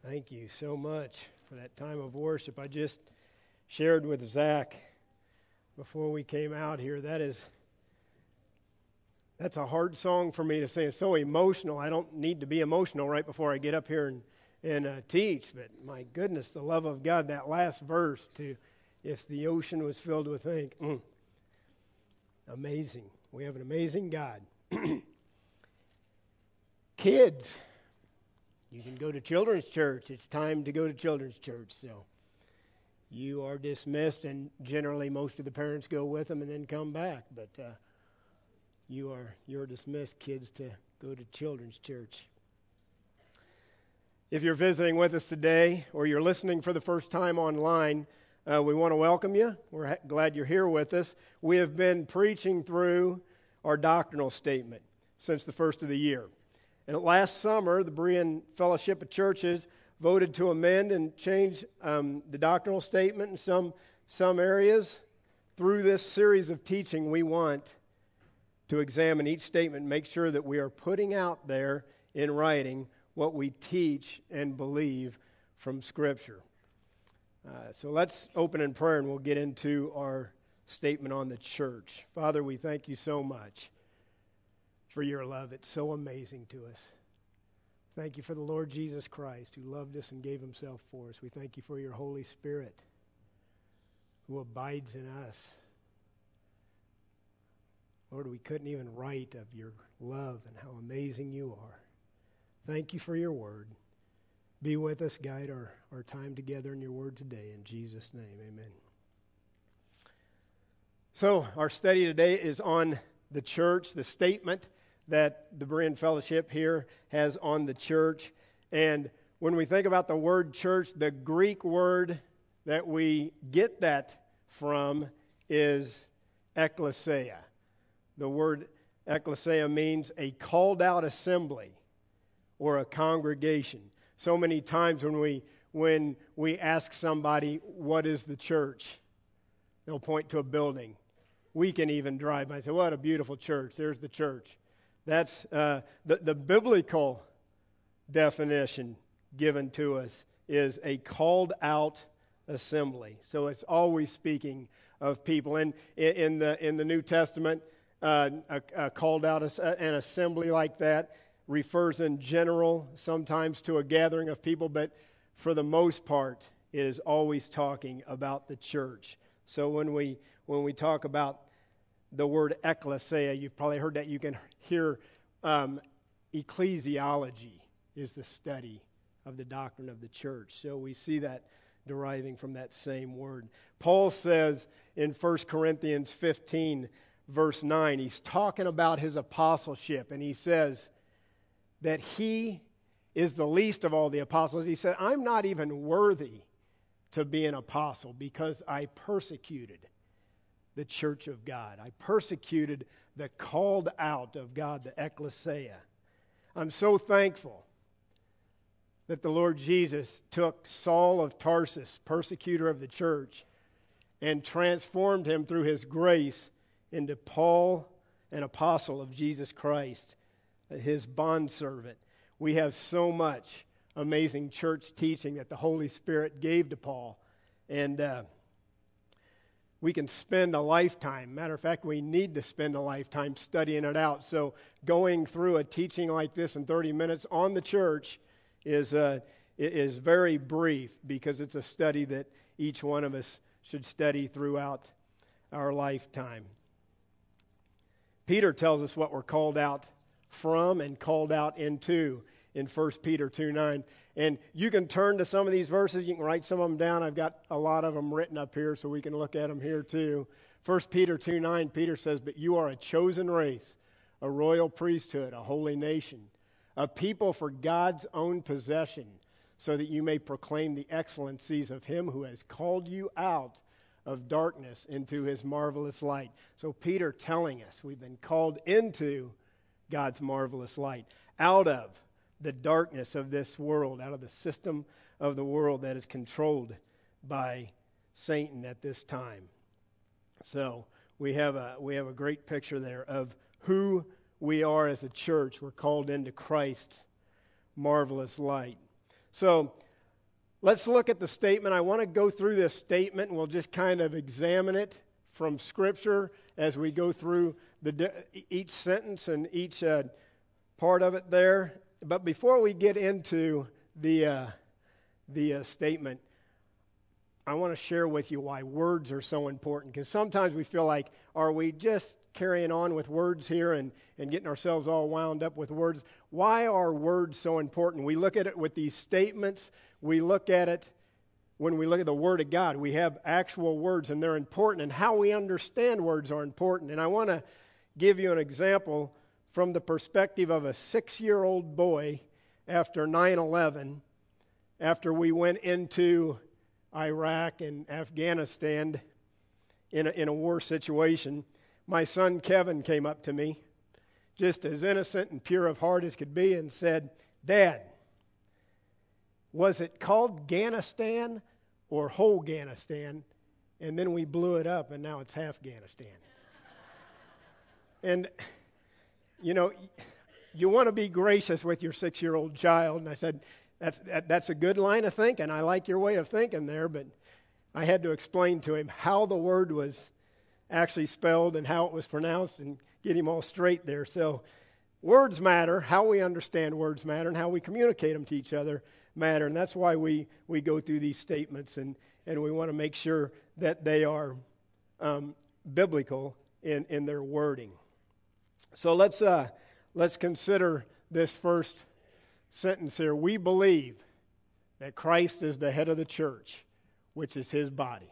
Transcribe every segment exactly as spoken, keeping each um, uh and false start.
Thank you so much for that time of worship. I just shared with Zach before we came out here. That is, that's a hard song for me to sing. It's so emotional. I don't need to be emotional right before I get up here and, and uh, teach. But my goodness, the love of God, that last verse to, if the ocean was filled with ink. Mm, amazing. We have an amazing God. Kids, you can go to children's church. It's time to go to children's church. So you are dismissed, and generally most of the parents go with them and then come back. But uh, you are you're dismissed, kids, to go to children's church. If you're visiting with us today, or you're listening for the first time online, uh, we want to welcome you. We're ha- glad you're here with us. We have been preaching through our doctrinal statement since the first of the year. And last summer, the Berean Fellowship of Churches voted to amend and change um, the doctrinal statement in some, some areas. Through this series of teaching, we want to examine each statement and make sure that we are putting out there in writing what we teach and believe from Scripture. Uh, so let's open in prayer and we'll get into our statement on the church. Father, we thank you so much for your love. It's so amazing to us. Thank you for the Lord Jesus Christ who loved us and gave himself for us. We thank you for your Holy Spirit who abides in us. Lord, we couldn't even write of your love and how amazing you are. Thank you for your word. Be with us, guide our, our time together in your word today. In Jesus' name, amen. So our study today is on the church, the statement that the Berean Fellowship here has on the church. And when we think about the word church, the Greek word that we get that from is ekklesia. The word ekklesia means a called out assembly or a congregation. So many times when we when we ask somebody, what is the church? They'll point to a building. We can even drive by and say, what a beautiful church. There's the church. That's uh, the, the biblical definition given to us is a called out assembly. So it's always speaking of people. And in, in the in the New Testament, uh, a, a called out an assembly like that refers in general sometimes to a gathering of people, but for the most part, it is always talking about the church. So when we when we talk about the word ekklesia, you've probably heard that. You can hear um, ecclesiology is the study of the doctrine of the church. So we see that deriving from that same word. Paul says in First Corinthians fifteen, verse nine, he's talking about his apostleship, and he says that he is the least of all the apostles. He said, I'm not even worthy to be an apostle because I persecuted the church of God. I persecuted the called out of God, the ekklesia. I'm so thankful that the Lord Jesus took Saul of Tarsus, persecutor of the church, and transformed him through his grace into Paul, an apostle of Jesus Christ, his bondservant. We have so much amazing church teaching that the Holy Spirit gave to Paul. And uh, we can spend a lifetime. Matter of fact, we need to spend a lifetime studying it out. So going through a teaching like this in thirty minutes on the church is uh, is very brief because it's a study that each one of us should study throughout our lifetime. Peter tells us what we're called out from and called out into in First Peter two nine. And you can turn to some of these verses. You can write some of them down. I've got a lot of them written up here so we can look at them here too. First Peter two nine, Peter says, but you are a chosen race, a royal priesthood, a holy nation, a people for God's own possession, so that you may proclaim the excellencies of him who has called you out of darkness into his marvelous light. So Peter telling us we've been called into God's marvelous light, out of the darkness of this world, out of the system of the world that is controlled by Satan at this time. So we have a we have a great picture there of who we are as a church. We're called into Christ's marvelous light. So let's look at the statement. I want to go through this statement, and we'll just kind of examine it from Scripture as we go through the each sentence and each uh, part of it there. But before we get into the uh, the uh, statement, I want to share with you why words are so important. Because sometimes we feel like, are we just carrying on with words here and, and getting ourselves all wound up with words? Why are words so important? We look at it with these statements. We look at it when we look at the Word of God. We have actual words, and they're important. And how we understand words are important. And I want to give you an example from the perspective of a six-year-old boy after nine eleven, after we went into Iraq and Afghanistan in a, in a war situation. My son Kevin came up to me, just as innocent and pure of heart as could be, and said, "Dad, was it called Afghanistan or whole Afghanistan? And then we blew it up, and now it's half Afghanistan." And, you know, you want to be gracious with your six-year-old child. And I said, that's, that, that's a good line of thinking. I like your way of thinking there, but I had to explain to him how the word was actually spelled and how it was pronounced and get him all straight there. So words matter. How we understand words matter, and how we communicate them to each other matter. And that's why we, we go through these statements, and, and we want to make sure that they are um, biblical in, in their wording. So let's uh, let's consider this first sentence here. We believe that Christ is the head of the church, which is his body.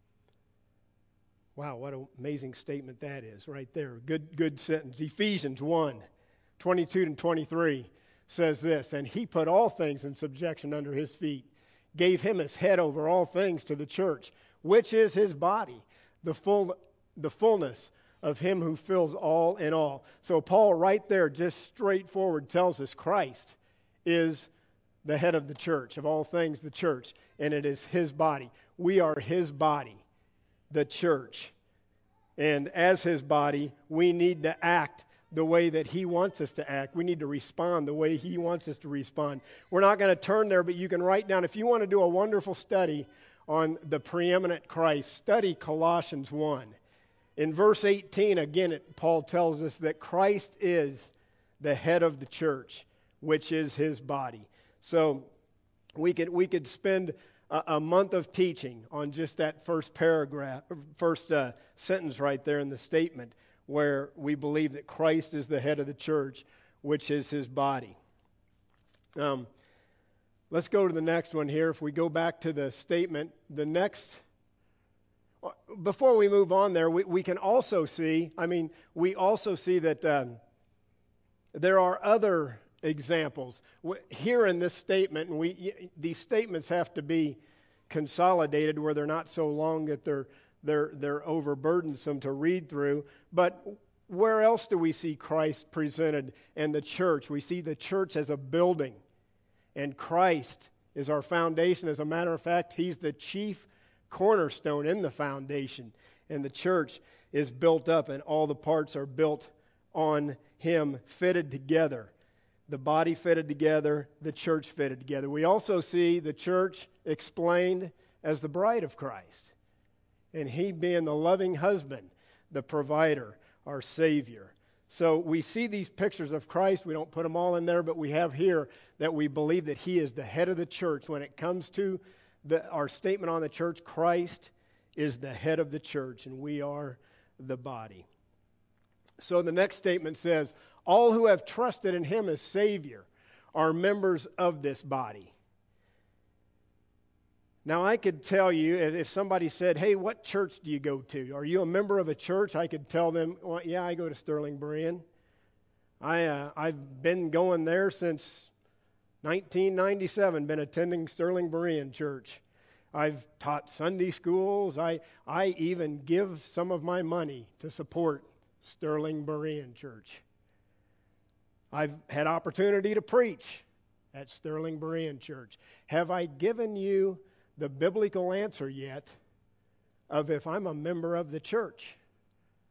Wow, what an amazing statement that is right there. Good, good sentence. Ephesians one, twenty-two and twenty-three says this, "And he put all things in subjection under his feet, gave him his head over all things to the church, which is his body, the full, the fullness of him who fills all in all." So Paul right there just straightforward tells us Christ is the head of the church, of all things the church, and it is his body. We are his body, the church. And as his body, we need to act the way that he wants us to act. We need to respond the way he wants us to respond. We're not going to turn there, but you can write down, if you want to do a wonderful study on the preeminent Christ, study Colossians one. In verse eighteen, again, it, Paul tells us that Christ is the head of the church, which is his body. So we could we could spend a, a month of teaching on just that first paragraph, first uh, sentence right there in the statement, where we believe that Christ is the head of the church, which is his body. Um, let's go to the next one here. If we go back to the statement, the next... Before we move on there, we, we can also see, I mean, we also see that um, there are other examples. Here in this statement, and we these statements have to be consolidated where they're not so long that they're they're they're overburdensome to read through. But where else do we see Christ presented and the church? We see the church as a building, and Christ is our foundation. As a matter of fact, he's the chief cornerstone in the foundation, and the church is built up, and all the parts are built on him, fitted together. The body fitted together, the church fitted together. We also see the church explained as the bride of Christ, and he being the loving husband, the provider, our Savior. So we see these pictures of Christ. We don't put them all in there, but we have here that we believe that he is the head of the church. When it comes to The, our statement on the church, Christ is the head of the church, and we are the body. So the next statement says, all who have trusted in him as Savior are members of this body. Now, I could tell you, if somebody said, hey, what church do you go to? Are you a member of a church? I could tell them, well, yeah, I go to Sterling Berean. I, uh, I've been going there since nineteen ninety-seven, been attending Sterling Berean Church. I've taught Sunday schools. I, I even give some of my money to support Sterling Berean Church. I've had opportunity to preach at Sterling Berean Church. Have I given you the biblical answer yet of if I'm a member of the church?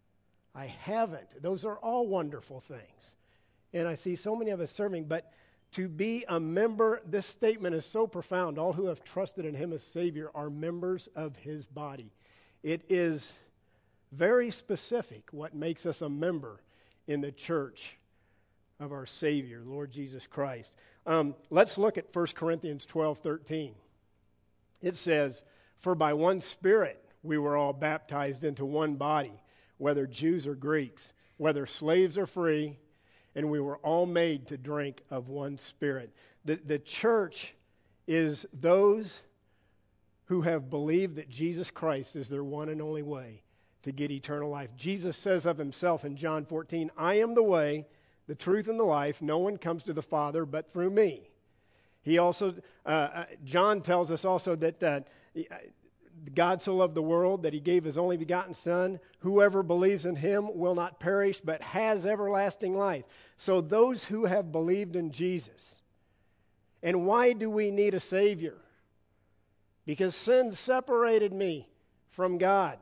I haven't. Those are all wonderful things. And I see so many of us serving, but To be a member, this statement is so profound. All who have trusted in him as Savior are members of his body. It is very specific what makes us a member in the church of our Savior, Lord Jesus Christ. Um, let's look at First Corinthians twelve thirteen. It says, "For by one Spirit we were all baptized into one body, whether Jews or Greeks, whether slaves or free, and we were all made to drink of one Spirit." The, the church is those who have believed that Jesus Christ is their one and only way to get eternal life. Jesus says of himself in John fourteen, "I am the way, the truth, and the life. No one comes to the Father but through me." He also, uh, John tells us also that uh, God so loved the world that he gave his only begotten Son. Whoever believes in him will not perish, but has everlasting life. So those who have believed in Jesus. And why do we need a Savior? Because sin separated me from God.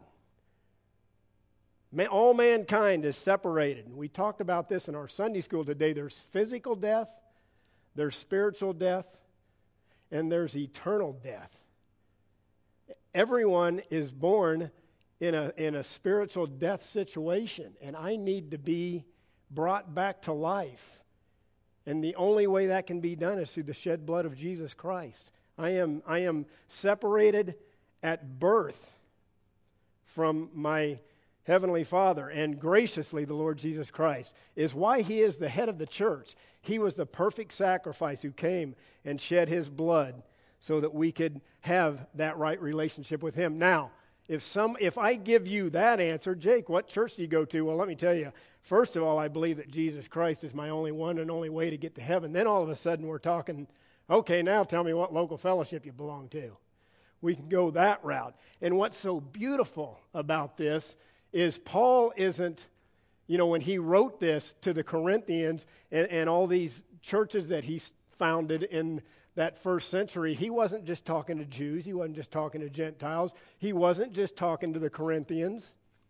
All mankind is separated. We talked about this in our Sunday school today. There's physical death, there's spiritual death, and there's eternal death. Everyone is born in a, in a spiritual death situation, and I need to be brought back to life. And the only way that can be done is through the shed blood of Jesus Christ. I am, I am separated at birth from my Heavenly Father, and graciously the Lord Jesus Christ is why he is the head of the church. He was the perfect sacrifice who came and shed his blood so that we could have that right relationship with him. Now, if some, if I give you that answer, Jake, what church do you go to? Well, let me tell you, first of all, I believe that Jesus Christ is my only one and only way to get to heaven. Then all of a sudden we're talking, okay, now tell me what local fellowship you belong to. We can go that route. And what's so beautiful about this is Paul isn't, you know, when he wrote this to the Corinthians and, and all these churches that he founded in that first century, he wasn't just talking to Jews. He wasn't just talking to Gentiles. He wasn't just talking to the Corinthians.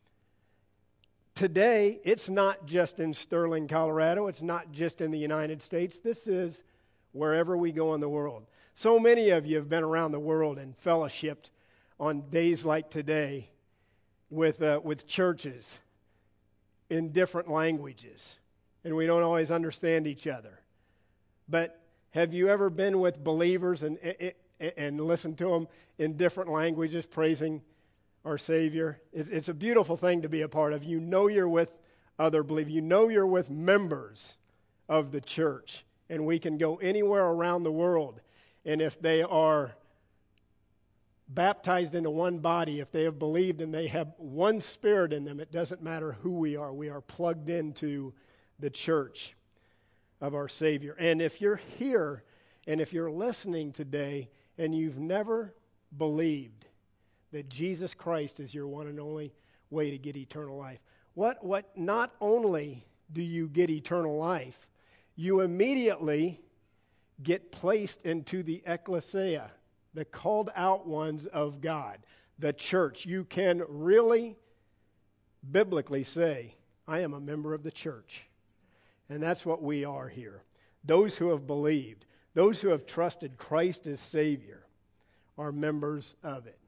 Today, it's not just in Sterling, Colorado. It's not just in the United States. This is wherever we go in the world. So many of you have been around the world and fellowshipped on days like today with uh, with churches in different languages, and we don't always understand each other. But have you ever been with believers and and, and listened to them in different languages praising our Savior? It's, it's a beautiful thing to be a part of. You know you're with other believers. You know you're with members of the church, and we can go anywhere around the world, and if they are baptized into one body, if they have believed and they have one Spirit in them, it doesn't matter who we are. We are plugged into the church of our Savior. And if you're here and if you're listening today and you've never believed that Jesus Christ is your one and only way to get eternal life, what, what not only do you get eternal life, you immediately get placed into the ecclesia, the called out ones of God, the church. You can really biblically say, I am a member of the church. And that's what we are here. Those who have believed, those who have trusted Christ as Savior are members of it.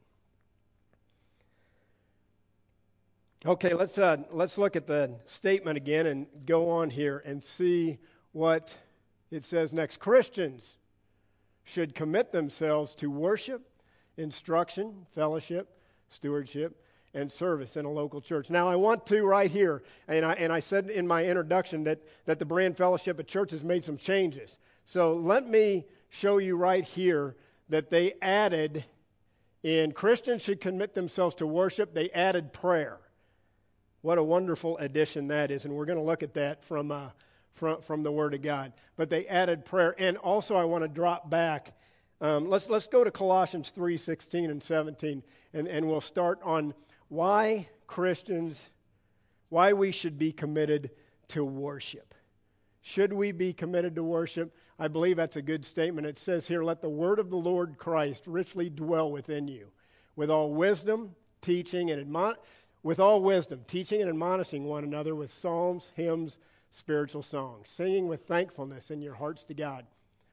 Okay, let's uh, let's look at the statement again and go on here and see what it says next. Christians should commit themselves to worship, instruction, fellowship, stewardship, and service in a local church. Now, I want to right here, and I, and I said in my introduction that, that the Berean Fellowship of Churches made some changes. So let me show you right here that they added, in Christians should commit themselves to worship, they added prayer. What a wonderful addition that is, and we're going to look at that from uh, From, from the Word of God. But they added prayer. And also I want to drop back. Um, let's let's go to Colossians three sixteen and seventeen. And, and we'll start on why Christians, why we should be committed to worship. Should we be committed to worship? I believe that's a good statement. It says here, let the word of the Lord Christ richly dwell within you, with all wisdom, teaching and admon- with all wisdom, teaching and admonishing one another with psalms, hymns, spiritual songs, singing with thankfulness in your hearts to God.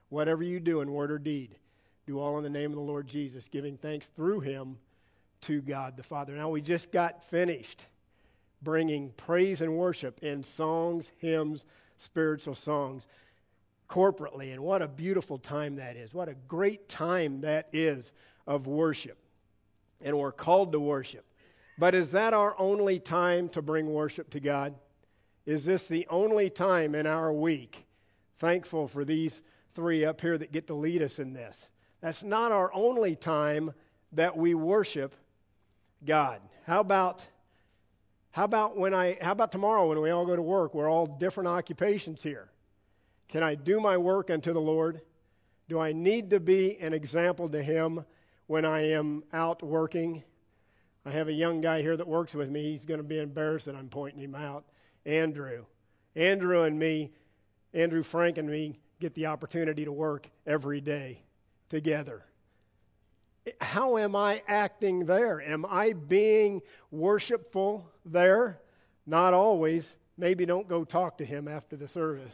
whatever you do in word or deed, do all in the name of the Lord Jesus, giving thanks through him to God the Father. Now, we just got finished bringing praise and worship in songs, hymns, spiritual songs, corporately, and what a beautiful time that is. What a great time that is of worship. And we're called to worship. But is that our only time to bring worship to God? Is this the only time in our week? Thankful for these three up here that get to lead us in this. That's not our only time that we worship God. How about how about when I how about tomorrow when we all go to work? We're all different occupations here. Can I do my work unto the Lord? Do I need to be an example to him when I am out working? I have a young guy here that works with me. He's going to be embarrassed that I'm pointing him out. Andrew. Andrew and me, Andrew Frank and me, get the opportunity to work every day together. How am I acting there? Am I being worshipful there? Not always. Maybe don't go talk to him after the service.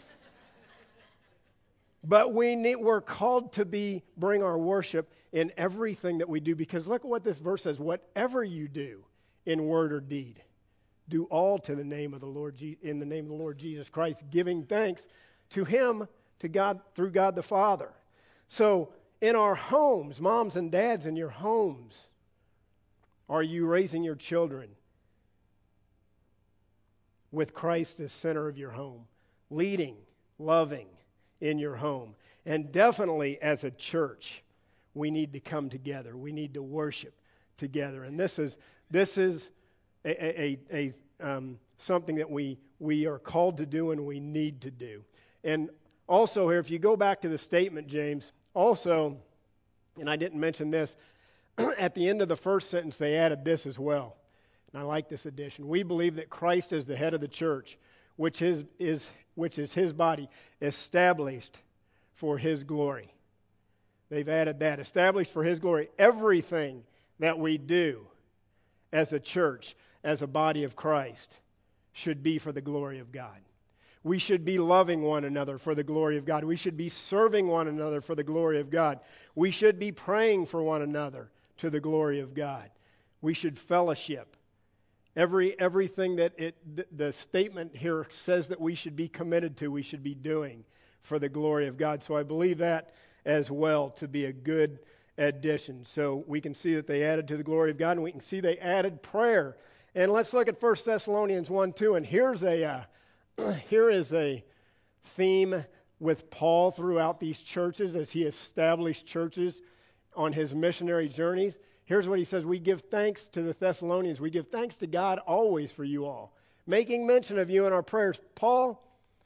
But we need, we're called to be bring our worship in everything that we do, because look at what this verse says. Whatever you do in word or deed, do all to the name of the Lord in the name of the Lord Jesus Christ, giving thanks to him, to God, through God the Father. So in our homes, moms and dads, in your homes, are you raising your children with Christ as center of your home, leading, loving in your home? And definitely as a church, we need to come together. We need to worship together. And this is this is a, a, a um, something that we we are called to do and we need to do. And also here, if you go back to the statement, James, also, and I didn't mention this, at the end of the first sentence, they added this as well. And I like this addition. We believe that Christ is the head of the church, which is, is, which is his body, established for his glory. They've added that, established for his glory. Everything that we do as a church, as a body of Christ, should be for the glory of God. We should be loving one another for the glory of God. We should be serving one another for the glory of God. We should be praying for one another to the glory of God. We should fellowship. Every everything that it th- the statement here says that we should be committed to, we should be doing for the glory of God. So I believe that as well to be a good addition. So we can see that they added to the glory of God, and we can see they added prayer. And let's look at First Thessalonians one two, and here's a uh, here is a theme with Paul throughout these churches as he established churches on his missionary journeys. Here's what he says: we give thanks to the Thessalonians. We give thanks to God always for you all, making mention of you in our prayers. Paul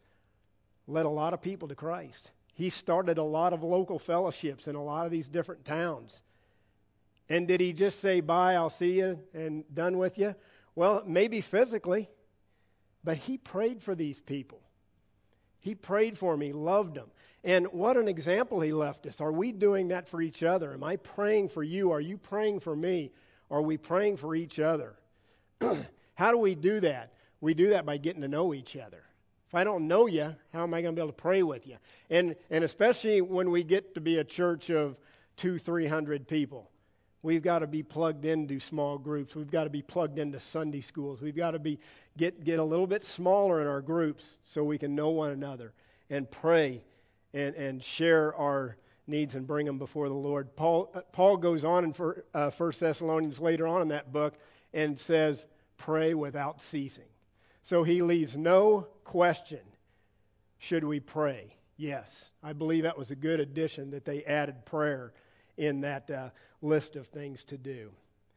led a lot of people to Christ. He started a lot of local fellowships in a lot of these different towns. And did he just say, bye, I'll see you, and done with you? Well, maybe physically, but he prayed for these people. He prayed for them. He loved them. And what an example he left us. Are we doing that for each other? Am I praying for you? Are you praying for me? Are we praying for each other? How do we do that? We do that by getting to know each other. If I don't know you, how am I going to be able to pray with you? And and especially when we get to be a church of two, three hundred people, we've got to be plugged into small groups. We've got to be plugged into Sunday schools. We've got to be get get a little bit smaller in our groups so we can know one another and pray and and share our needs and bring them before the Lord. Paul uh, Paul goes on in for, uh, First Thessalonians later on in that book and says, pray without ceasing. So he leaves no question, should we pray? Yes. I believe that was a good addition that they added prayer in that uh, list of things to do.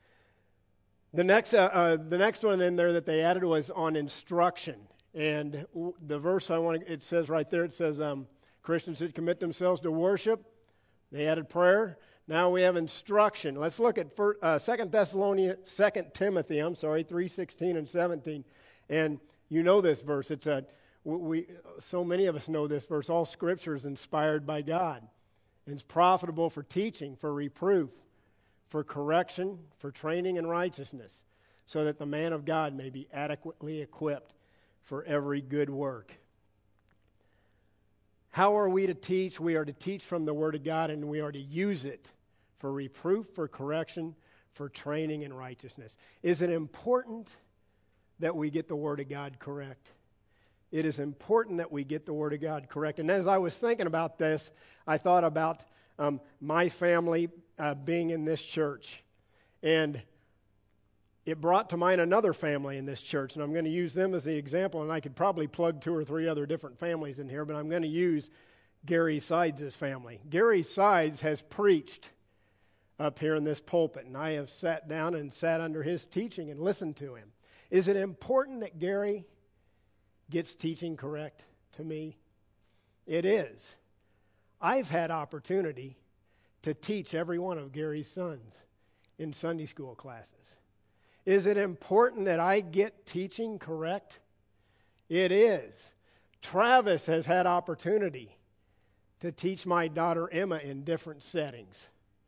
The next, uh, uh, the next one in there that they added was on instruction. And w- the verse I want to, it says right there, it says um, Christians should commit themselves to worship. They added prayer. Now we have instruction. Let's look at first, uh, Second Thessalonians, Second Timothy, I'm sorry, three sixteen and seventeen. And you know this verse. It's a we so many of us know this verse. All Scripture is inspired by God. It's profitable for teaching, for reproof, for correction, for training in righteousness, so that the man of God may be adequately equipped for every good work. How are we to teach? We are to teach from the Word of God, and we are to use it for reproof, for correction, for training in righteousness. Is it important that we get the Word of God correct? It is important that we get the Word of God correct. And as I was thinking about this, I thought about um, my family uh, being in this church. And it brought to mind another family in this church. And I'm going to use them as the example. And I could probably plug two or three other different families in here, but I'm going to use Gary Sides' family. Gary Sides has preached up here in this pulpit. And I have sat down and sat under his teaching and listened to him. Is it important that Gary gets teaching correct to me? It is. I've had opportunity to teach every one of Gary's sons in Sunday school classes. Is it important that I get teaching correct? It is. Travis has had opportunity to teach my daughter Emma in different settings.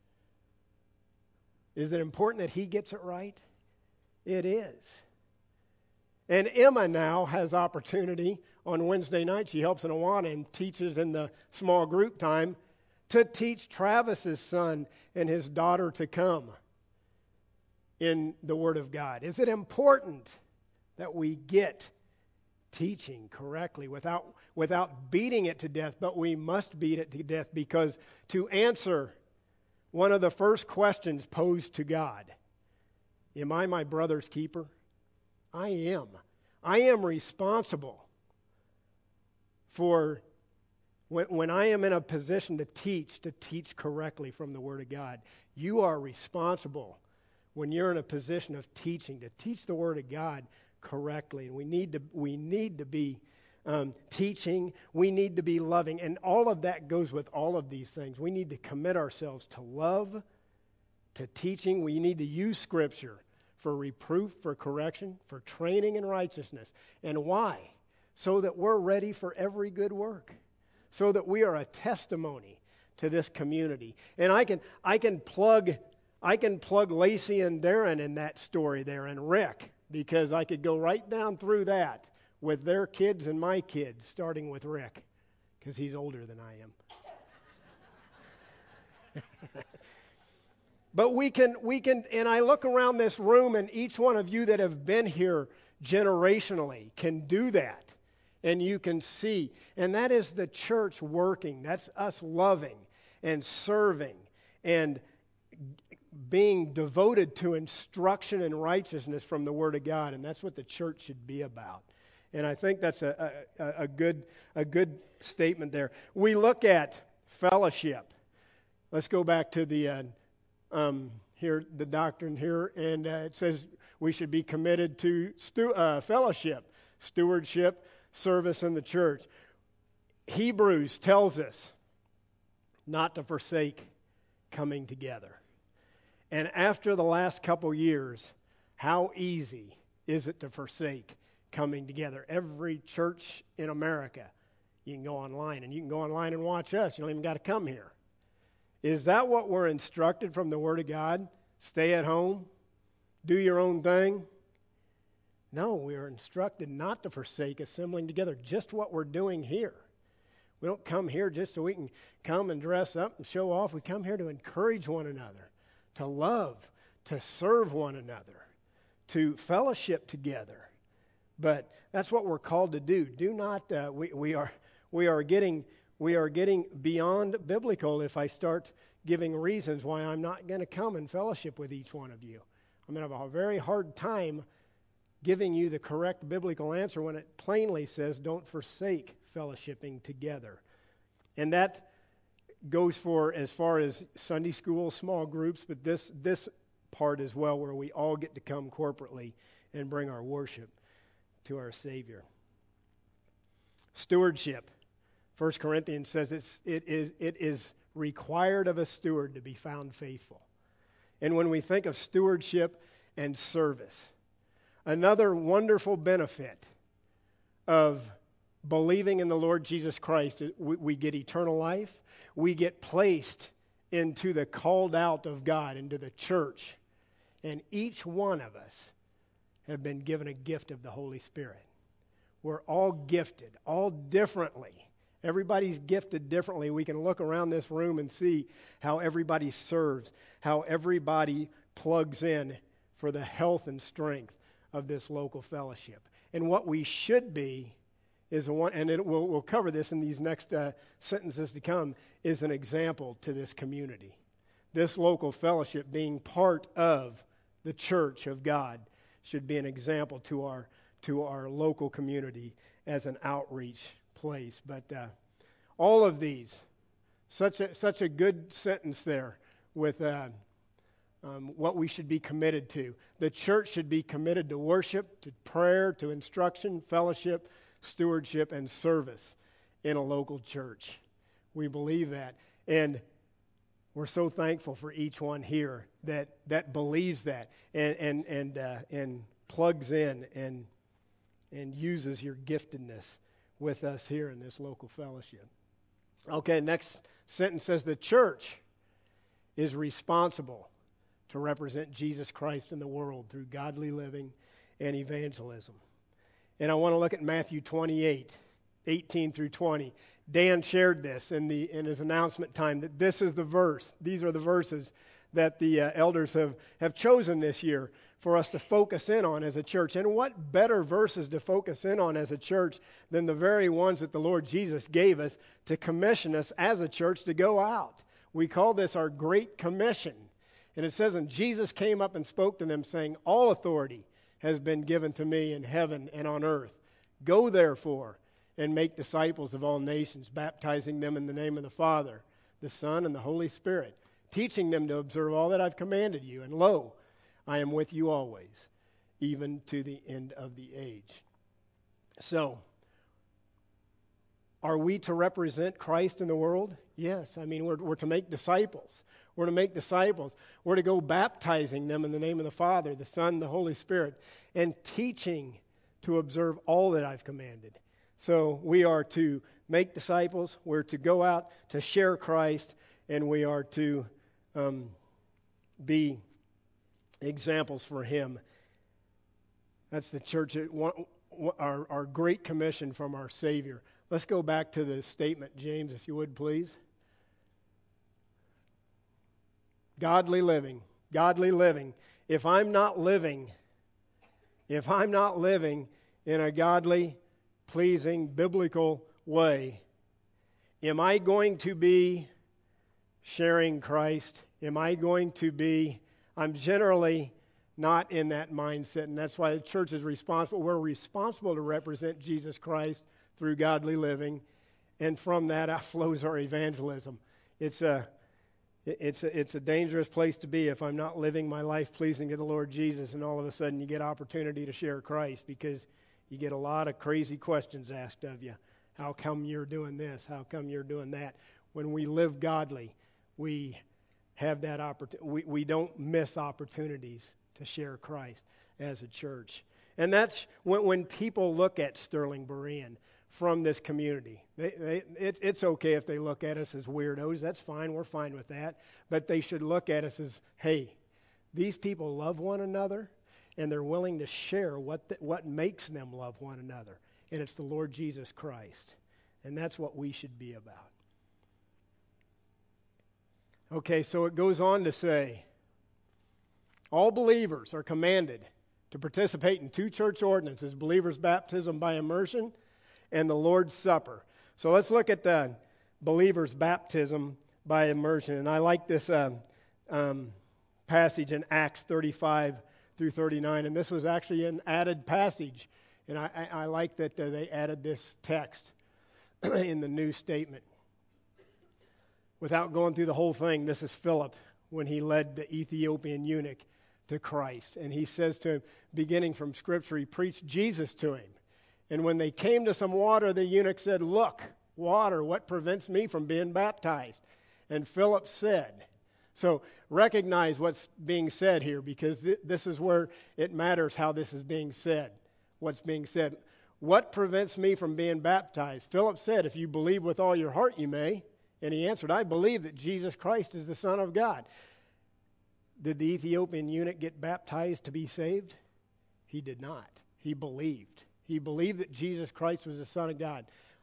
Is it important that he gets it right? It is. And Emma now has opportunity on Wednesday night. She helps in Awana and teaches in the small group time to teach Travis's son and his daughter to come in the Word of God. Is it important that we get teaching correctly without, without beating it to death? But we must beat it to death, because to answer one of the first questions posed to God, am I my brother's keeper? I am. I am responsible for when, when I am in a position to teach, to teach correctly from the Word of God. You are responsible when you're in a position of teaching, to teach the Word of God correctly. And we need to, we need to be um, teaching. We need to be loving. And all of that goes with all of these things. We need to commit ourselves to love, to teaching. We need to use Scripture for reproof, for correction, for training in righteousness. And why? So that we're ready for every good work. So that we are a testimony to this community. And I can I can plug I can plug Lacey and Darren in that story there, and Rick, because I could go right down through that with their kids and my kids, starting with Rick, because he's older than I am. But we can, we can, and I look around this room, and each one of you that have been here generationally can do that. And you can see. And that is the church working. That's us loving and serving and being devoted to instruction and righteousness from the Word of God. And that's what the church should be about. And I think that's a, a, a, good, a good statement there. We look at fellowship. Let's go back to the... Uh, Um, here, the doctrine here, and uh, it says we should be committed to stu- uh, fellowship, stewardship, service in the church. Hebrews tells us not to forsake coming together. And after the last couple years, how easy is it to forsake coming together? Every church in America, you can go online, and you can go online and watch us. You don't even got to come here. Is that what we're instructed from the Word of God? Stay at home? Do your own thing? No, we are instructed not to forsake assembling together, just what we're doing here. We don't come here just so we can come and dress up and show off. We come here to encourage one another, to love, to serve one another, to fellowship together. But that's what we're called to do. Do not, uh, we, we are, we are getting... We are getting beyond biblical if I start giving reasons why I'm not going to come and fellowship with each one of you. I'm going to have a very hard time giving you the correct biblical answer when it plainly says don't forsake fellowshipping together. And that goes for as far as Sunday school, small groups, but this, this part as well, where we all get to come corporately and bring our worship to our Savior. Stewardship. First Corinthians says it's, it, is, it is required of a steward to be found faithful. And when we think of stewardship and service, another wonderful benefit of believing in the Lord Jesus Christ, we, we get eternal life. We get placed into the called out of God, into the church. And each one of us have been given a gift of the Holy Spirit. We're all gifted, all differently, Everybody's gifted differently. We can look around this room and see how everybody serves, how everybody plugs in for the health and strength of this local fellowship. And what we should be is a one, and it, we'll, we'll cover this in these next uh, sentences to come, is an example to this community. This local fellowship, being part of the church of God, should be an example to our to our local community as an outreach place. But uh, all of these, such a such a good sentence there with uh, um, what we should be committed to. The church should be committed to worship, to prayer, to instruction, fellowship, stewardship, and service in a local church. We believe that. And we're so thankful for each one here that, that believes that and and and uh, and plugs in and and uses your giftedness with us here in this local fellowship. Okay, next sentence says the church is responsible to represent Jesus Christ in the world through godly living and evangelism. And I want to look at Matthew twenty-eight, eighteen through twenty. Dan shared this in the in his announcement time, that this is the verse. These are the verses that the uh, elders have, have chosen this year for us to focus in on as a church. And what better verses to focus in on as a church than the very ones that the Lord Jesus gave us to commission us as a church to go out. We call this our Great Commission. And it says, and Jesus came up and spoke to them, saying, all authority has been given to me in heaven and on earth. Go therefore and make disciples of all nations, baptizing them in the name of the Father, the Son, and the Holy Spirit, teaching them to observe all that I've commanded you. And lo, I am with you always, even to the end of the age. So, are we to represent Christ in the world? Yes. I mean, we're, we're to make disciples. We're to make disciples. We're to go baptizing them in the name of the Father, the Son, the Holy Spirit, and teaching to observe all that I've commanded. So we are to make disciples, we're to go out to share Christ, and we are to um, be examples for Him. That's the church, our, our great commission from our Savior. Let's go back to the statement, James, if you would, please. Godly living, godly living. If I'm not living, if I'm not living in a godly, pleasing, biblical way, am I going to be sharing Christ? Am I going to be, I'm generally not in that mindset, and that's why the church is responsible. We're responsible to represent Jesus Christ through godly living, and from that flows our evangelism. It's a It's a, it's a dangerous place to be if I'm not living my life pleasing to the Lord Jesus, and all of a sudden you get opportunity to share Christ, because you get a lot of crazy questions asked of you. How come you're doing this? How come you're doing that? When we live godly, we have that opportunity. We, we don't miss opportunities to share Christ as a church. And that's when, when people look at Sterling Berean from this community. They, they, it, it's okay if they look at us as weirdos. That's fine. We're fine with that. But they should look at us as, hey, these people love one another, and they're willing to share what the, what makes them love one another. And it's the Lord Jesus Christ. And that's what we should be about. Okay, so it goes on to say, all believers are commanded to participate in two church ordinances: believers' baptism by immersion and the Lord's Supper. So let's look at the believer's baptism by immersion. And I like this um, um, passage in Acts thirty-five through thirty-nine. And this was actually an added passage. And I, I, I like that uh, they added this text in the New Statement. Without going through the whole thing, this is Philip when he led the Ethiopian eunuch to Christ. And he says to him, beginning from Scripture, he preached Jesus to him. And when they came to some water, the eunuch said, "Look, water, what prevents me from being baptized?" And Philip said, so recognize what's being said here, because th- this is where it matters how this is being said, what's being said. What prevents me from being baptized? Philip said, "If you believe with all your heart, you may." And he answered, "I believe that Jesus Christ is the Son of God." Did the Ethiopian eunuch get baptized to be saved? He did not. He believed. He believed that Jesus Christ was the Son of God.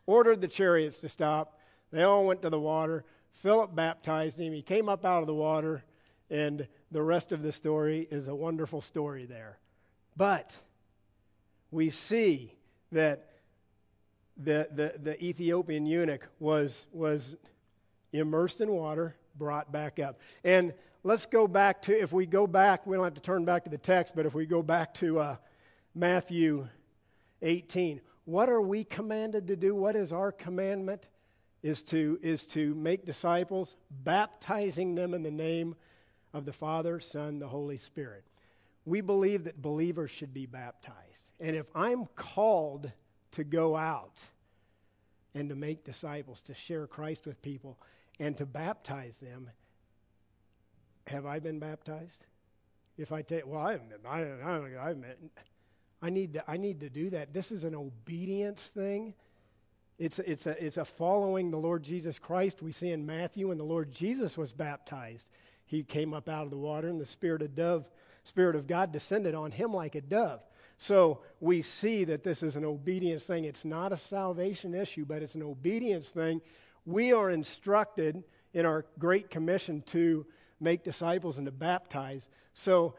ordered the chariots to stop. They all went to the water. Philip baptized him. He came up out of the water, and the rest of the story is a wonderful story there. But we see that the, the, the Ethiopian eunuch was, was immersed in water, brought back up. And let's go back to, if we go back, we don't have to turn back to the text, but if we go back to uh, Matthew eighteen, what are we commanded to do? What is our commandment? Is to, is to make disciples, baptizing them in the name of the Father, Son, the Holy Spirit. We believe that believers should be baptized. And if I'm called to go out and to make disciples, to share Christ with people, and to baptize them, have I been baptized? If I take, well, I haven't been, I, I don't I haven't been. I need to, I need to do that. This is an obedience thing. It's, it's, a, it's a following the Lord Jesus Christ. We see in Matthew when the Lord Jesus was baptized, he came up out of the water, and the Spirit of dove, Spirit of God descended on him like a dove. So we see that this is an obedience thing. It's not a salvation issue, but it's an obedience thing. We are instructed in our Great Commission to make disciples and to baptize. So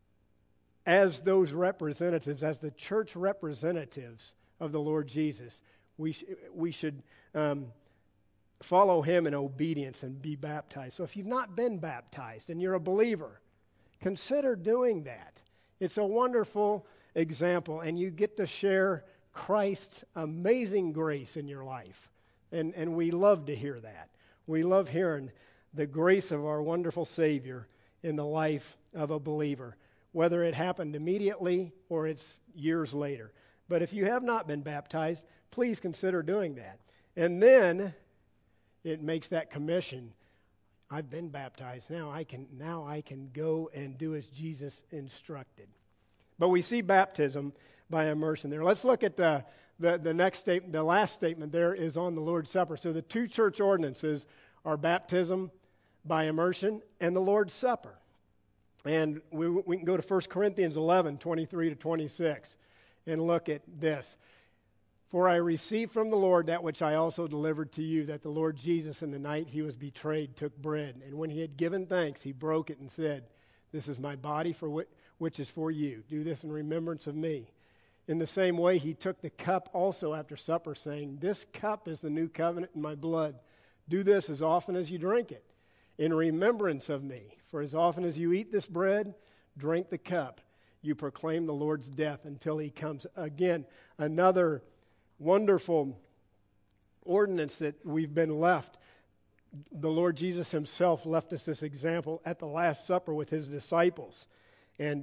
as those representatives, as the church representatives of the Lord Jesus, we, sh- we should um, follow him in obedience and be baptized. So if you've not been baptized and you're a believer, consider doing that. It's a wonderful example, and you get to share Christ's amazing grace in your life. And, and we love to hear that. We love hearing the grace of our wonderful Savior in the life of a believer, whether it happened immediately or it's years later. But if you have not been baptized, please consider doing that. And then it makes that commission. I've been baptized. Now I can now I can go and do as Jesus instructed. But we see baptism by immersion there. Let's look at uh, the, the next statement. The last statement there is on the Lord's Supper. So the two church ordinances are baptism by immersion and the Lord's Supper. And we, we can go to First Corinthians eleven, twenty-three to twenty-six, and look at this. For I received from the Lord that which I also delivered to you, that the Lord Jesus, in the night he was betrayed, took bread. And when he had given thanks, he broke it and said, This is my body for which, which is for you. Do this in remembrance of me. In the same way, he took the cup also after supper, saying, This cup is the new covenant in my blood. Do this as often as you drink it, in remembrance of me. For as often as you eat this bread, drink the cup, you proclaim the Lord's death until he comes. Again, another wonderful ordinance that we've been left. The Lord Jesus himself left us this example at the Last Supper with his disciples. And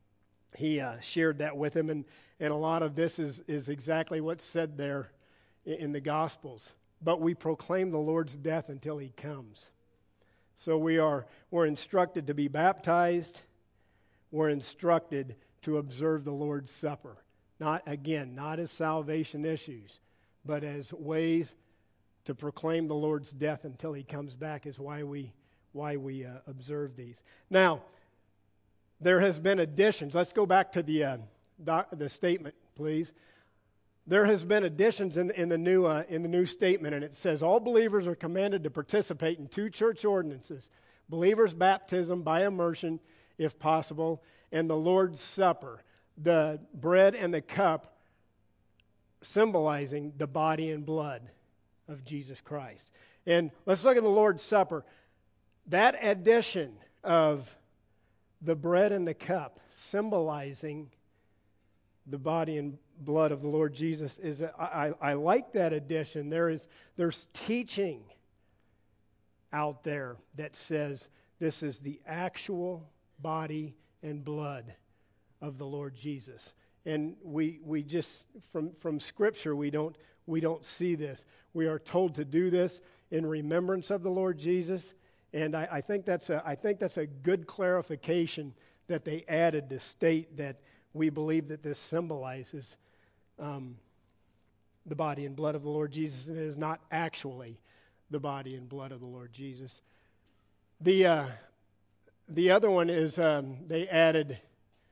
he uh, shared that with him. And, and a lot of this is, is exactly what's said there in, in the Gospels. But we proclaim the Lord's death until he comes. So we are, we're instructed to be baptized. We're instructed to observe the Lord's Supper. Not, again, not as salvation issues, but as ways to proclaim the Lord's death until he comes back is why we, why we uh, observe these. Now, there has been additions. Let's go back to the, uh, doc, the statement, please. There has been additions in, in, the new, uh, in the new statement, and it says, all believers are commanded to participate in two church ordinances, believers' baptism by immersion, if possible, and the Lord's Supper, the bread and the cup symbolizing the body and blood of Jesus Christ. And let's look at the Lord's Supper. That addition of the bread and the cup symbolizing the body and blood of the Lord Jesus is a, I, I like that addition. There is there's teaching out there that says this is the actual body and blood of the Lord Jesus. And we we just from from Scripture we don't we don't see this. We are told to do this in remembrance of the Lord Jesus, and I, I think that's a I think that's a good clarification that they added to state that we believe that this symbolizes um, the body and blood of the Lord Jesus, and it is not actually the body and blood of the Lord Jesus. The uh, the other one is um, they added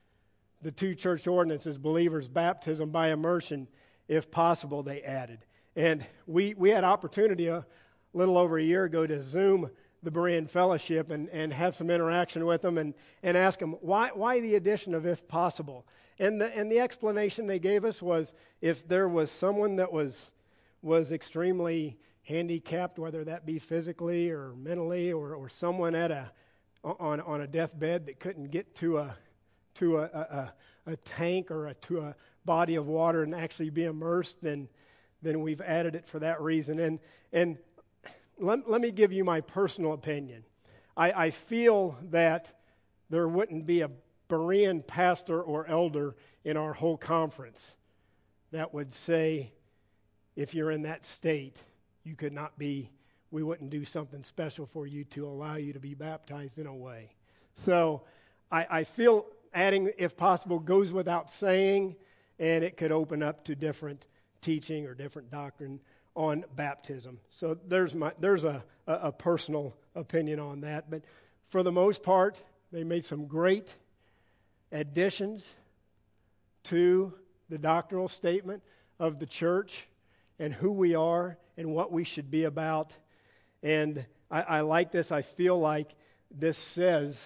the two church ordinances, believers' baptism by immersion, if possible, they added. And we, we had opportunity a little over a year ago to Zoom the Berean Fellowship and, and have some interaction with them and, and ask them, why, why the addition of if possible? And the, and the explanation they gave us was if there was someone that was, was extremely handicapped, whether that be physically or mentally, or, or someone at a, on, on a deathbed that couldn't get to a, to a, a, a tank or a, to a body of water and actually be immersed, then, then we've added it for that reason. And, and let, let me give you my personal opinion. I, I feel that there wouldn't be a Berean pastor or elder in our whole conference that would say, if you're in that state, you could not be, we wouldn't do something special for you to allow you to be baptized in a way. So I, I feel adding, if possible, goes without saying, and it could open up to different teaching or different doctrine on baptism. So there's my there's a, a, a personal opinion on that. But for the most part, they made some great additions to the doctrinal statement of the church and who we are and what we should be about. And I, I like this. I feel like this says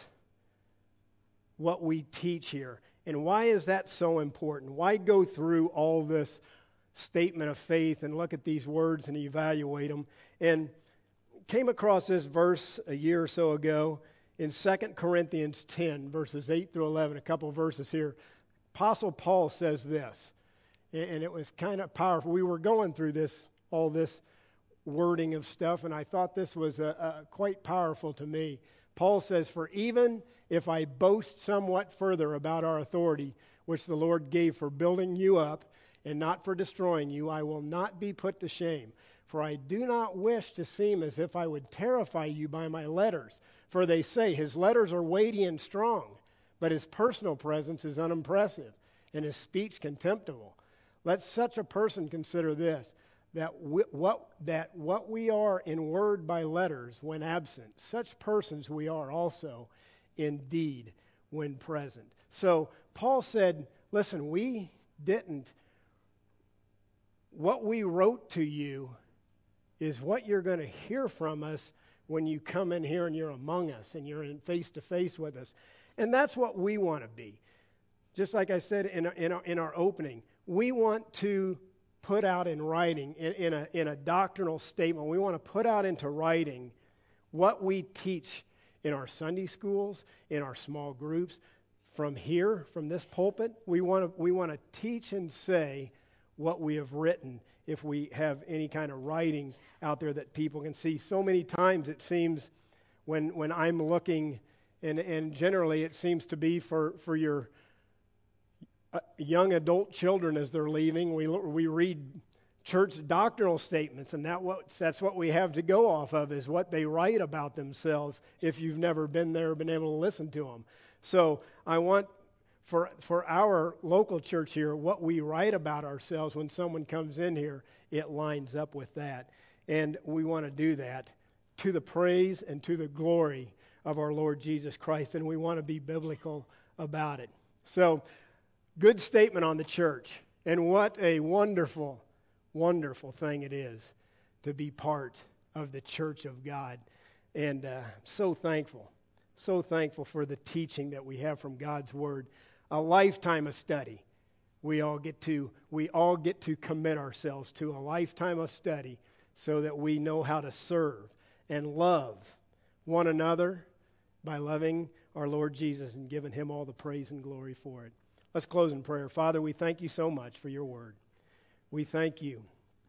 what we teach here. And why is that so important? Why go through all this statement of faith and look at these words and evaluate them? And came across this verse a year or so ago in Second Corinthians ten, verses eight through eleven, a couple of verses here. Apostle Paul says this, and it was kind of powerful. We were going through this, all this wording of stuff, and I thought this was a, a quite powerful to me. Paul says, "For even if I boast somewhat further about our authority, which the Lord gave for building you up and not for destroying you, I will not be put to shame. For I do not wish to seem as if I would terrify you by my letters. For they say, his letters are weighty and strong, but his personal presence is unimpressive, and his speech contemptible. Let such a person consider this, that we, what, that what we are in word by letters when absent, such persons we are also in deed when present." So Paul said, listen, we didn't, what we wrote to you is what you're going to hear from us when you come in here and you're among us and you're in face-to-face with us. And that's what we want to be. Just like I said in our, in our, in our opening, we want to put out in writing, in, in, a, in a doctrinal statement, we want to put out into writing what we teach in our Sunday schools, in our small groups, from here, from this pulpit. We want to we want to teach and say what we have written if we have any kind of writing out there that people can see. So many times it seems when when I'm looking, and, and generally it seems to be for, for your uh, young adult children as they're leaving, we we read church doctrinal statements, and that what that's what we have to go off of, is what they write about themselves if you've never been there or been able to listen to them. So I want for for our local church here, what we write about ourselves when someone comes in here, it lines up with that. And we want to do that to the praise and to the glory of our Lord Jesus Christ, and we want to be biblical about it. So, good statement on the church, and what a wonderful wonderful thing it is to be part of the church of God. And uh, so thankful, so thankful for the teaching that we have from God's Word. A lifetime of study. We all get to, we all get to commit ourselves to a lifetime of study so that we know how to serve and love one another by loving our Lord Jesus and giving Him all the praise and glory for it. Let's close in prayer. Father, we thank you so much for your Word. We thank you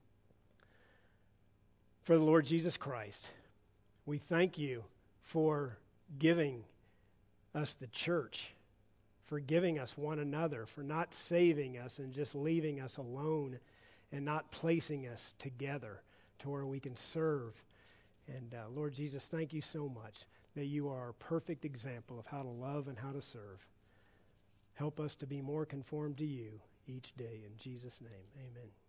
for the Lord Jesus Christ. We thank you for giving us the church, for giving us one another, for not saving us and just leaving us alone and not placing us together to where we can serve. And uh, Lord Jesus, thank you so much that you are our perfect example of how to love and how to serve. Help us to be more conformed to you each day. In Jesus' name, amen.